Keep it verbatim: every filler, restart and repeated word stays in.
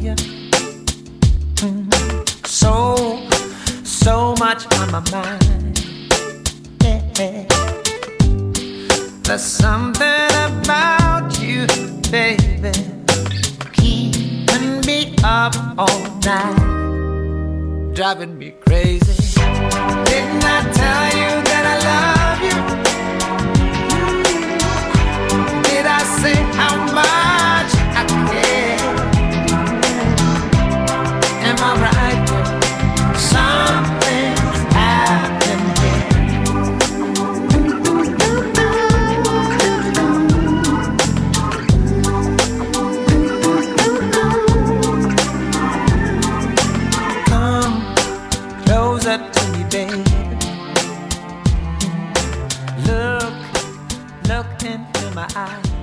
you. Mm. So, so much on my mind. Yeah. There's something about you, baby, keeping me up all night, driving me crazy. Didn't I tell you that I love you? Did I say how much I care? Am I right? Something's happened here. Come closer to me, baby. Look, look into my eyes.